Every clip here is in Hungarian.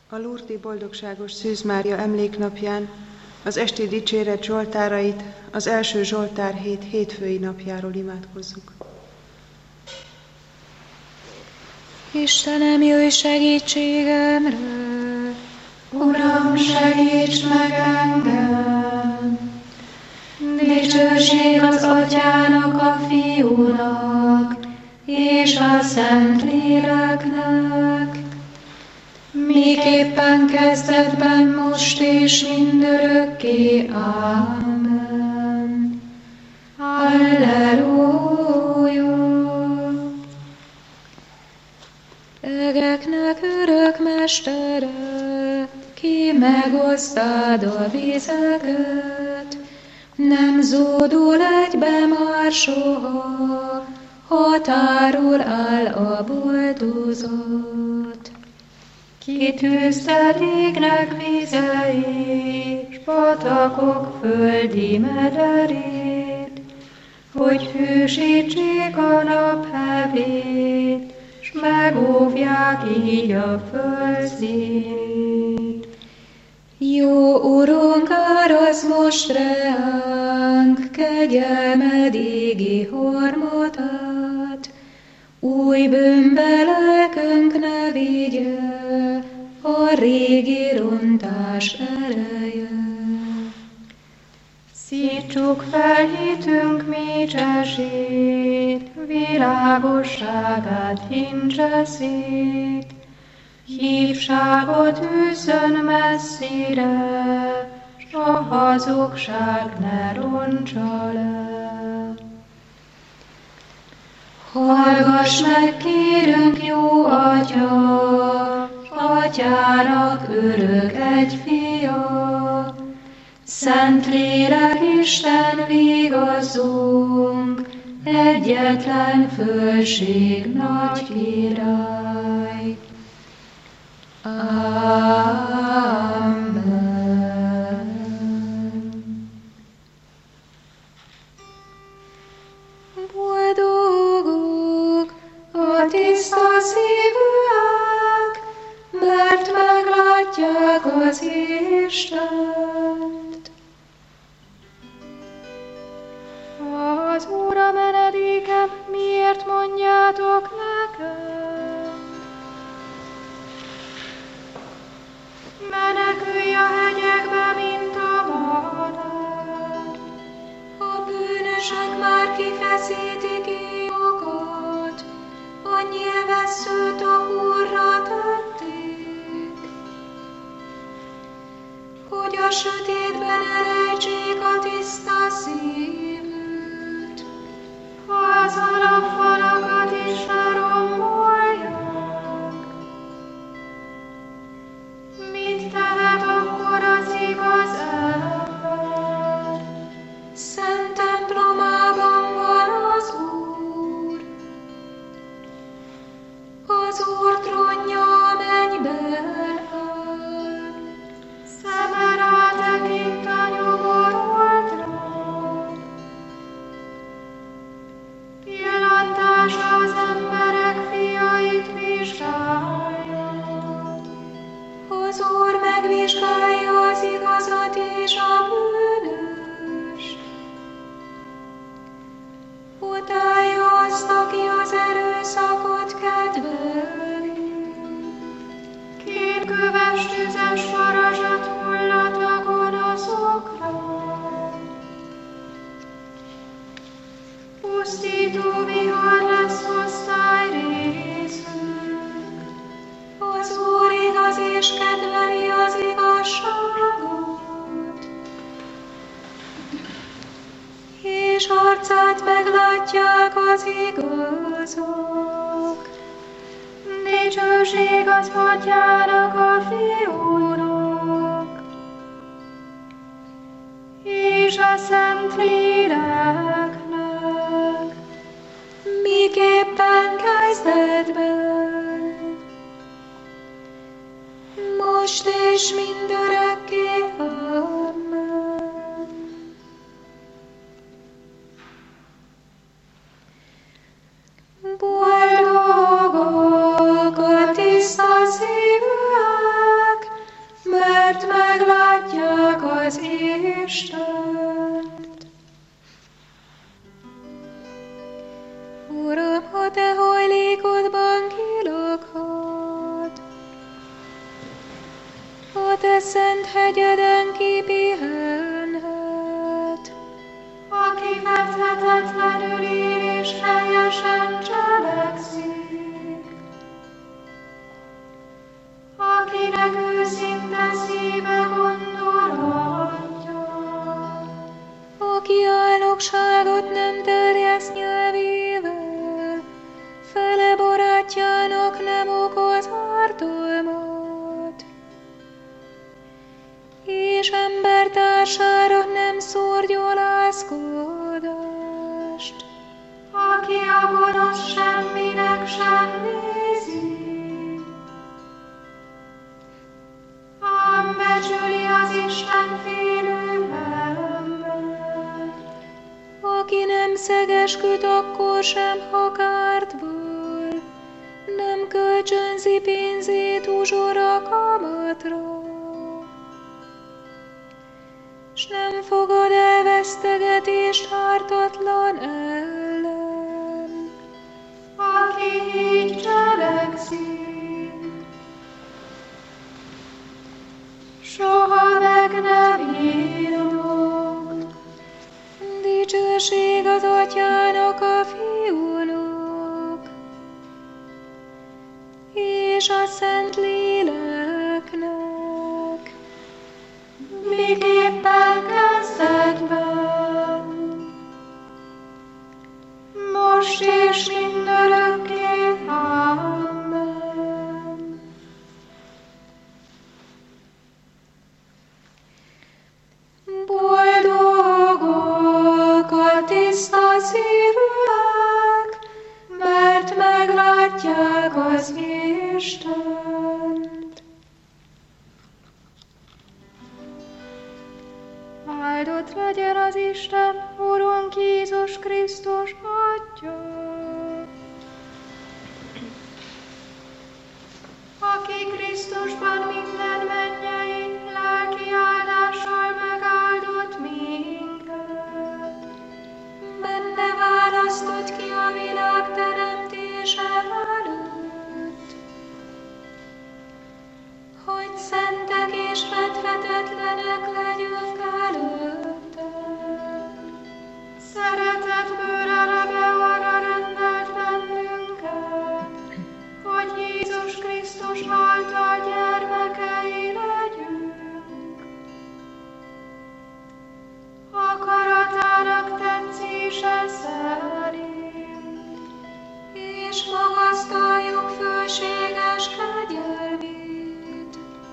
A Lurdi Boldogságos Szűz Mária emléknapján az esti dicséret zsoltárait az első Zsoltár hét hétfői napjáról imádkozzuk. Istenem, jöjj segítségemre! Uram, segíts meg engem! Dicsőség az Atyának, a Fiúnak és a Szentléleknek, miképpen kezdetben, most és mindörökké. Ámen. Halleluja! Egeknek örök mestere, ki megosztád a vizeket, nem zúdul egybe már soha, határul áll a boldozat. Kitűzted égnek vizeit, s patakok földi mederét, hogy hűsítsék a nap hevét, s megóvják így a föld színét. Jó Urunk, árazd most reánk kegyelmed égi harmatát, új bűnbe lelkünk ne vigye a régi rontás ereje. Szítsuk fel hitünk mécsesét, világosságát hintse szét, hívságot űzzön messzire, s a hazugság ne roncsa le. Hallgass meg, kérünk, jó Atya, Atyának örök egy fia, Szentlélek Isten vigaszunk, egyetlen fölség nagy király. Amen. Boldogok a tiszta szívűek, mert meglátják az Istent. Az Úr a menedékem, miért mondjátok nekem? Menekülj a hegyekbe, mint a madár. A bűnösök már kifeszítik éjukat, a nyilvesszőt a húrra tették, hogy a sötétben elrejtsék a tiszta szívűt, az alapfalakat is lerombolják. Mit tehet akkor az igaz ember? Szent templomában van az Úr. Az Úr trónja a mennyben áll. Szeme rátekint a nyugodatra. Pillantása az emberek fiait vizsgálja. Az Úr megvizsgálja az igazat és a bűnöst. Utálja azt, aki az erőszakot kedveli. Kétköves tüzes varázsat hullat a gonoszokra. Pusztító vihar lesz osztály részünk. Az Úr igaz és kedveli az igazságot, és arcát meglátják az igazok. Dicsőség az Atyának, a Fiúnak, és a Szentléleknek, miképpen kezdetben, most és mindörökké. Amen. Boldogok a tiszta szívűek, az Istent. Uram, ha te hajlékodban kilakhat, a te szent hegyeden kipihenhet, aki fethetetlenül él és helyesen cselekszik, akinek őszinte szíve gondolatja, aki álnokságot nem terjeszt nyelvével, fele barátjának nem okoz ártalmat, és embertársára nem szór gyalázkodást, aki a gonosz semminek sem nézi, ám becsüli az Isten félő ember, aki nem szegesküd akkor sem, ha kártból, nem kölcsönzi pénzét uzsora kamatra, s nem fogad el vesztegetést ártatlan ellen, aki így cselekszik, soha meg nem írnak. Dicsőség az Atyának, a Fiúnak, és a Szent Léleknek, miképpen kezdetben, most és mindörökké. Amen. Boldogok a tiszta szívűek, mert meglátják az Istent. Áldott legyen az Isten, Urunk Jézus Krisztus Atya, aki Krisztusban minden mennyei lelki áldással megáldott minket. Benne választott ki a világ teremtése előtt, hogy szentek és fedhetetlenek legyünk előtte. Szeretetből eleve arra rendelt bennünket, hogy Jézus Krisztus által gyermekei legyünk. Akaratának tetszése szerint, És magasztaljuk fölséges kegyelmét,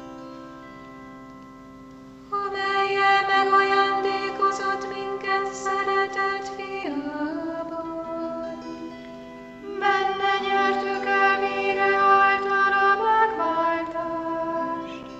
amellyel megajándékozott minket szeretett Fiában. benne nyertük el végre általa megváltást,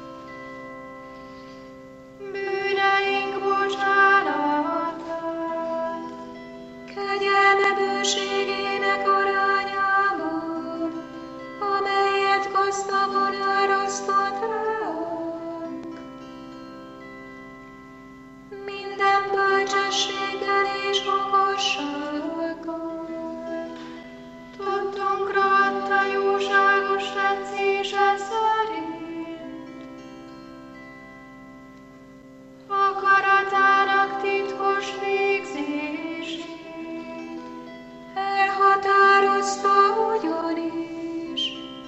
bűneink bocsánatát, Kegyelme bőségének arányában, amelyet gazdagon árasztott ránk. Minden bölcsességgel és okossággal, tudtunkra adta jóságos tetszése szerint, akaratának titkos végzését, elhatározta ugyanis,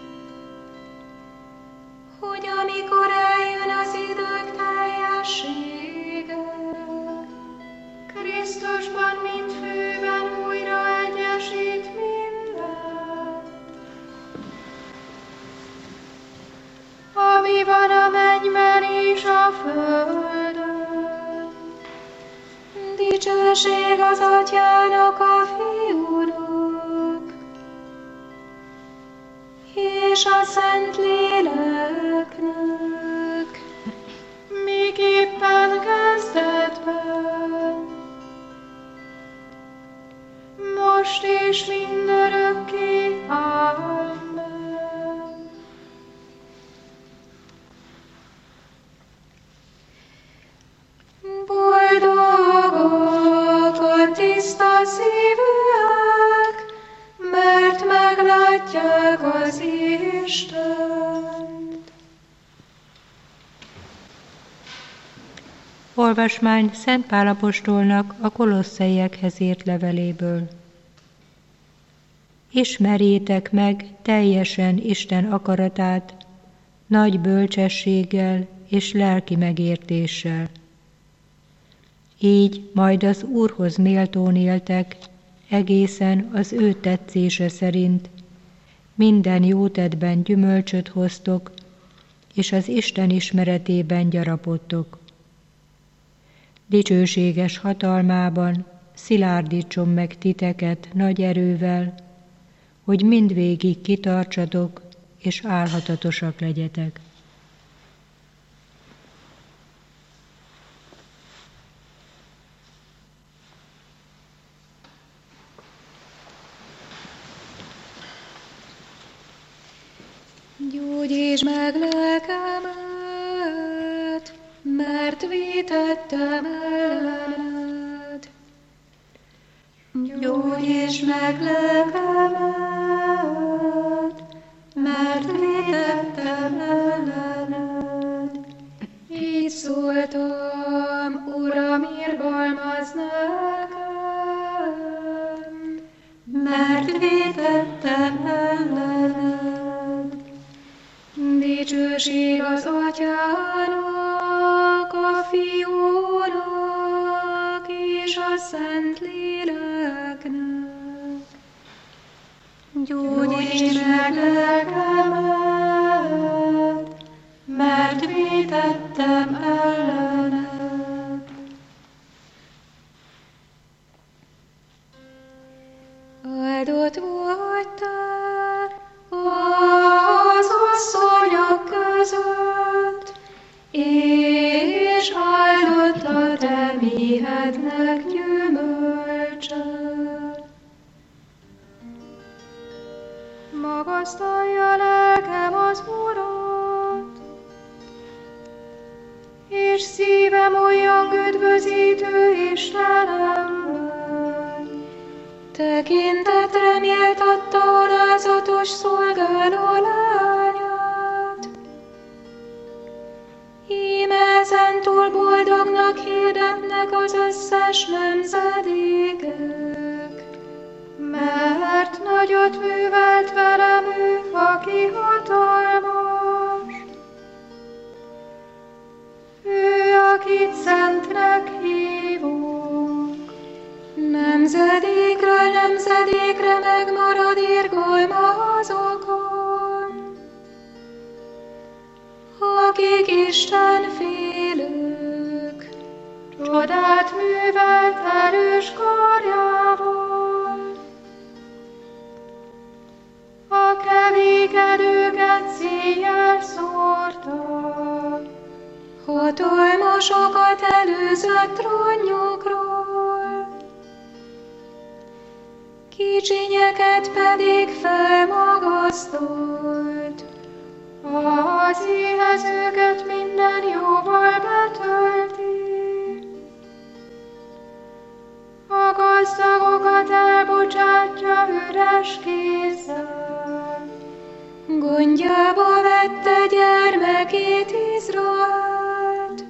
hogy amikor eljön az idők teljessége, Krisztusban mint főben újra egyesít mindent, ami van a mennyben és a földön. dicsőség az Atyának, a Fiúnak, és a Szent Léleknek, Miképpen kezdetben, most és mindörökké. Amen. Olvasmány Szent Pál apostolnak a Kolosszaiekhez írt leveléből. Ismerjétek meg teljesen Isten akaratát, nagy bölcsességgel és lelki megértéssel. Így majd az Úrhoz méltón éltek, egészen az ő tetszése szerint, minden jótettben gyümölcsöt hoztok, és az Isten ismeretében gyarapodtok. Dicsőséges hatalmában szilárdítson meg titeket nagy erővel, hogy mindvégig kitartsatok, és álhatatosak legyetek. Gyógyítsd meg lelkemet, mert vétettem ellened. Gyógyítsd meg lelkemet, mert vétettem ellened. Így szóltam, Uram, irgalmazz nekem, mert vétettem ellened. Dicsőség az Atyának, a Fiúnak és a Szentléleknek. Gyógyítsd meg lelkemet, mert vétettem ellened. Áldott vagy te az asszonyok között, és áldott a te méhednek gyümölcse. Magasztalja lelkem az Urat, és szívem olyan üdvözítő Istenemben. Tekintetre méltatta alázatos szolgáló lányát. Íme ezentúl boldognak hirdetnek az összes nemzedékek, mert nagyot művelt velem ő, aki hatalmas. Ő, akit szentnek hívunk, nemzedékről nemzedékre megmarad irgalma azokon, akik Isten félők, csodát művelt erős karjával. A kevékedőket széjjel szórta, hatalmasokat előzött trónjukról, kicsinyeket pedig felmagasztolt, az éhezőket minden jóval betölti. A gazdagokat elbocsátja üres kézzel, gondjába vette gyermekét Izraelt.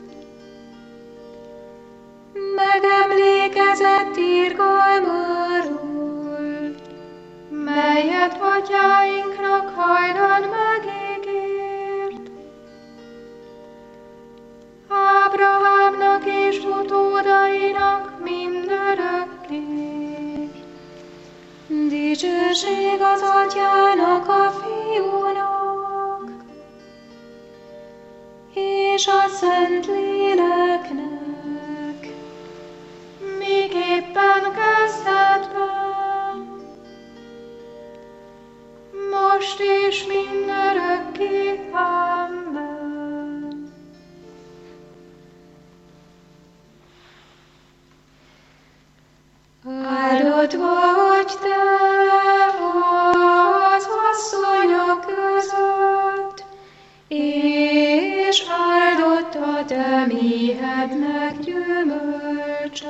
Megemlékezett irgalmáról, melyet atyáinknak hajdan megígért. Ábrahámnak és utódainak mindörökké. Dicsőség az Atyának, a Fiúnak és a Szentléleknek, miképpen kezdetben, most és mindörökké. Amen. Áldott vagy te az asszonyok között, és áldott a te méhednek gyümölcse.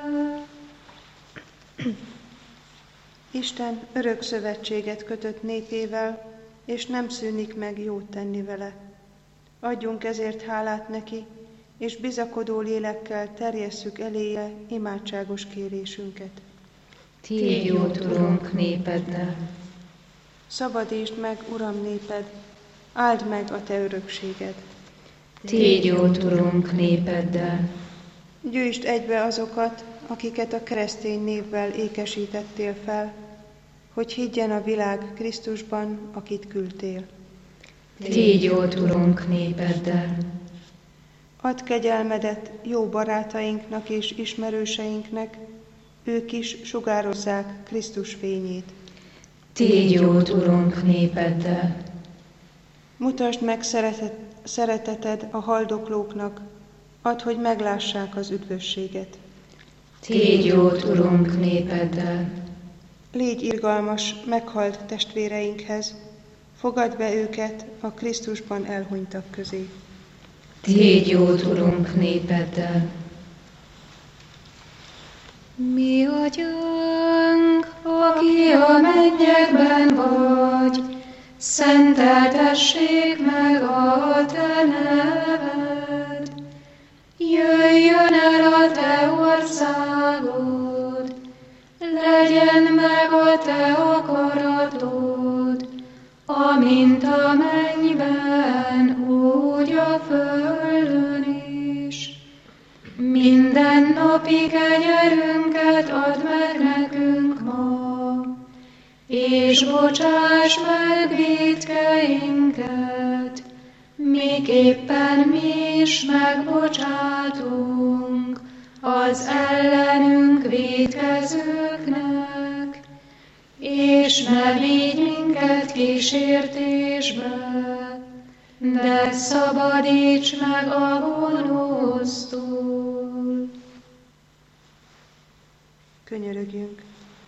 Isten örök szövetséget kötött népével, és nem szűnik meg jót tenni vele. Adjunk ezért hálát neki, és bizakodó lélekkel terjesszük eléje imádságos kérésünket. Tégy jót, Urunk, népeddel. Szabadítsd meg, Uram, néped, áld meg a te örökséged. Tégy jót, Urunk, népeddel. Gyűjtsd egybe azokat, akiket a keresztény névvel ékesítettél fel, hogy higgyen a világ Krisztusban, akit küldtél. Tégy jót, Urunk, népeddel. Add kegyelmedet jó barátainknak és ismerőseinknek, ők is sugározzák Krisztus fényét. Tégy jót, Urunk, népeddel. Mutasd meg szereteted a haldoklóknak, add, hogy meglássák az üdvösséget. Tégy jót, Urunk, népeddel. Légy irgalmas meghalt testvéreinkhez, fogadd be őket a Krisztusban elhunytak közé. Tégy jót, Urunk, népeddel. Mi Atyánk, aki a mennyekben vagy, szenteltessék meg a te neved. Jöjjön el a te országod, legyen meg a te akaratod, amint a mennyben, úgy a földön is. Minden napi kenyerünket add meg nekünk ma, és bocsáss meg vétkeinket, miképpen mi is megbocsátunk az ellenünk vétkezőknek, és ne vigy minket kísértésbe, de szabadíts meg a gonosztól. Könyörögjünk.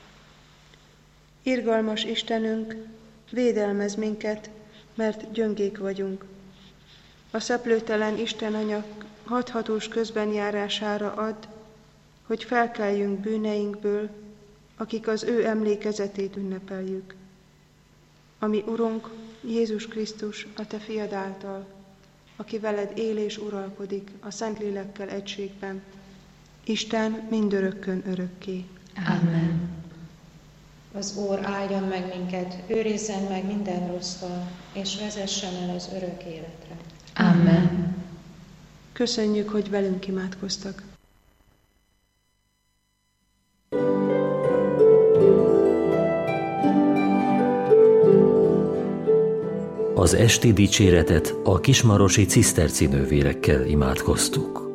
Irgalmas Istenünk, védelmezz minket, mert gyöngék vagyunk. A szeplőtelen Isten Anya hathatós közbenjárására add, hogy felkeljünk bűneinkből, akik az ő emlékezetét ünnepeljük. Ami Urunk, Jézus Krisztus, a te fiad által, aki veled él és uralkodik a Szentlélekkel egységben, Isten mindörökkön örökké. Amen. Az Úr áldjon meg minket, őrizzen meg minden rossztól, és vezessen el az örök életre. Amen. Köszönjük, hogy velünk imádkoztak. Az esti dicséretet a kismarosi ciszterci nővérekkel imádkoztuk.